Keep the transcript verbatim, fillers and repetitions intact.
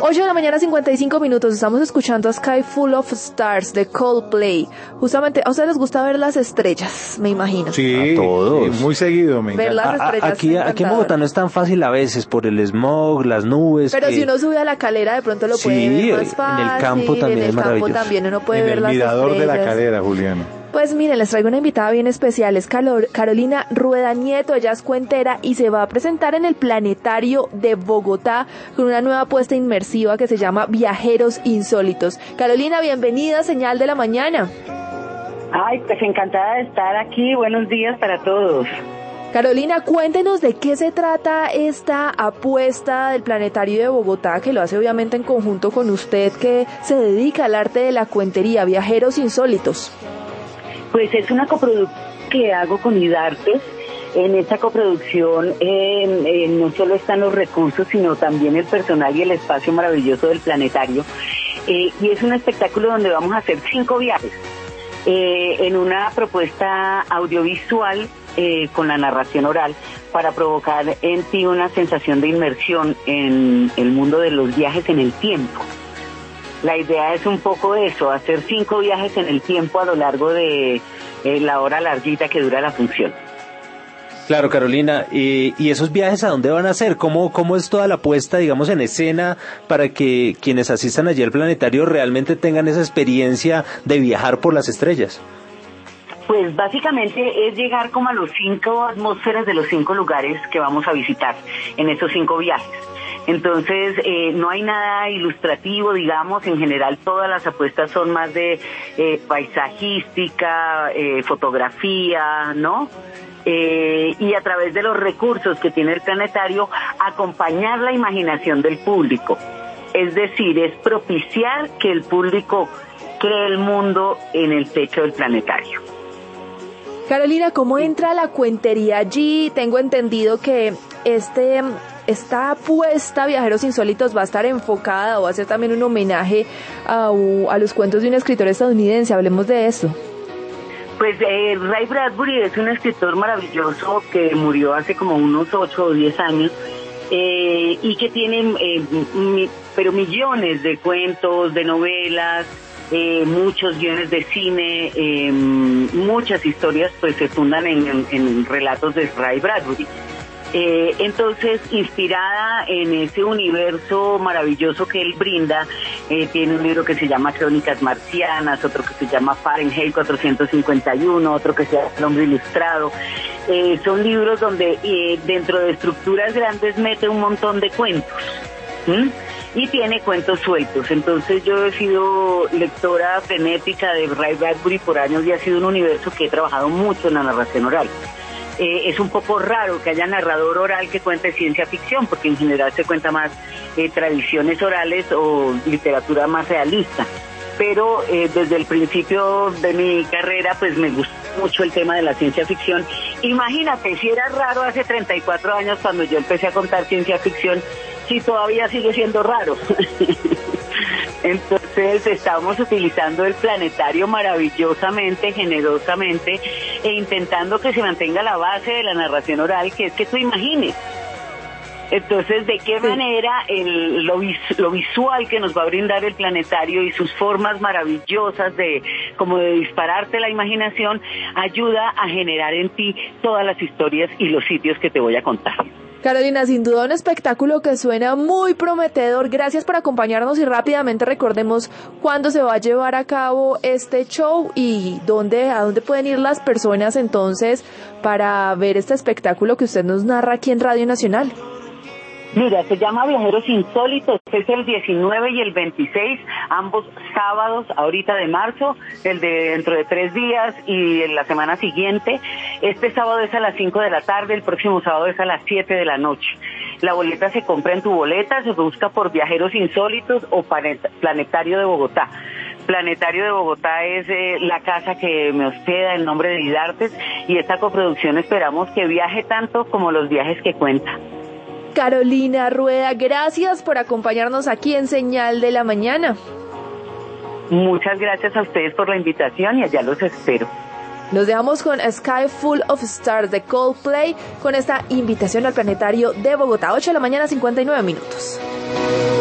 ocho de la mañana, cincuenta y cinco minutos. Estamos escuchando a Sky Full of Stars de Coldplay. Justamente, a ustedes les gusta ver las estrellas, me imagino. Sí, a todos. Sí, muy seguido, me ver encanta. las estrellas. A, a, aquí, aquí en Bogotá no es tan fácil a veces por el smog, las nubes. Pero que... si uno sube a la calera, de pronto lo sí, puede ver más fácil. en el campo también en el es campo maravilloso. también uno puede en ver el las mirador estrellas. de la Calera, Juliana. Pues miren, les traigo una invitada bien especial, es Calor, Carolina Rueda Nieto, ella es cuentera y se va a presentar en el Planetario de Bogotá con una nueva apuesta inmersiva que se llama Viajeros Insólitos. Carolina, bienvenida, Señal de la Mañana. Ay, pues encantada de estar aquí, buenos días para todos. Carolina, cuéntenos de qué se trata esta apuesta del Planetario de Bogotá, que lo hace obviamente en conjunto con usted, que se dedica al arte de la cuentería, Viajeros Insólitos. Pues es una coproducción que hago con IDARTES. En esta coproducción eh, eh, no solo están los recursos, sino también el personal y el espacio maravilloso del planetario. Eh, y es un espectáculo donde vamos a hacer cinco viajes eh, en una propuesta audiovisual eh, con la narración oral para provocar en ti una sensación de inmersión en el mundo de los viajes en el tiempo. La idea es un poco eso, hacer cinco viajes en el tiempo a lo largo de eh, la hora larguita que dura la función. Claro, Carolina, y, y esos viajes, ¿a dónde van a ser? ¿Cómo, cómo es toda la puesta, digamos, en escena para que quienes asistan allí al planetario realmente tengan esa experiencia de viajar por las estrellas? Pues básicamente es llegar como a los cinco atmósferas de los cinco lugares que vamos a visitar en esos cinco viajes. Entonces, eh, no hay nada ilustrativo, digamos, en general todas las apuestas son más de eh, paisajística, eh, fotografía, ¿no? Eh, y a través de los recursos que tiene el planetario, acompañar la imaginación del público. Es decir, es propiciar que el público cree el mundo en el techo del planetario. Carolina, ¿cómo entra la cuentería allí? Tengo entendido que este... esta apuesta Viajeros Insólitos va a estar enfocada o va a ser también un homenaje a, a los cuentos de un escritor estadounidense. Hablemos de eso. Pues eh, Ray Bradbury es un escritor maravilloso que murió hace como unos ocho o diez años eh, y que tiene eh, mi, pero millones de cuentos, de novelas, eh, muchos guiones de cine, eh, muchas historias pues se fundan en, en, en relatos de Ray Bradbury. Eh, entonces, inspirada en ese universo maravilloso que él brinda, eh, tiene un libro que se llama Crónicas Marcianas, otro que se llama Fahrenheit cuatrocientos cincuenta y uno, otro que se llama El Hombre Ilustrado. Eh, son libros donde eh, dentro de estructuras grandes mete un montón de cuentos. ¿Mm? Y tiene cuentos sueltos. Entonces yo he sido lectora frenética de Ray Bradbury por años y ha sido un universo que he trabajado mucho en la narración oral. Eh, es un poco raro que haya narrador oral que cuente ciencia ficción, porque en general se cuenta más eh, tradiciones orales o literatura más realista. Pero eh, desde el principio de mi carrera, pues me gustó mucho el tema de la ciencia ficción. Imagínate, si era raro hace treinta y cuatro años cuando yo empecé a contar ciencia ficción, si todavía sigue siendo raro. Entonces estamos utilizando el planetario maravillosamente, generosamente, e intentando que se mantenga la base de la narración oral, que es que tú imagines. Entonces, ¿de qué manera el, lo, vis, lo visual que nos va a brindar el planetario y sus formas maravillosas de como de dispararte la imaginación ayuda a generar en ti todas las historias y los sitios que te voy a contar? Carolina, sin duda un espectáculo que suena muy prometedor. Gracias por acompañarnos y rápidamente recordemos cuándo se va a llevar a cabo este show y dónde, a dónde pueden ir las personas entonces para ver este espectáculo que usted nos narra aquí en Radio Nacional. Mira, se llama Viajeros Insólitos, es el diecinueve y el veintiséis, ambos sábados, ahorita de marzo, el de dentro de tres días y en la semana siguiente. Este sábado es a las cinco de la tarde, el próximo sábado es a las siete de la noche. La boleta se compra en tu boleta, se busca por Viajeros Insólitos o Planetario de Bogotá. Planetario de Bogotá es eh, la casa que me hospeda, el nombre de IDARTES, y esta coproducción esperamos que viaje tanto como los viajes que cuenta. Carolina Rueda, gracias por acompañarnos aquí en Señal de la Mañana. Muchas gracias a ustedes por la invitación y allá los espero. Nos dejamos con A Sky Full of Stars de Coldplay con esta invitación al Planetario de Bogotá. ocho de la mañana, cincuenta y nueve minutos.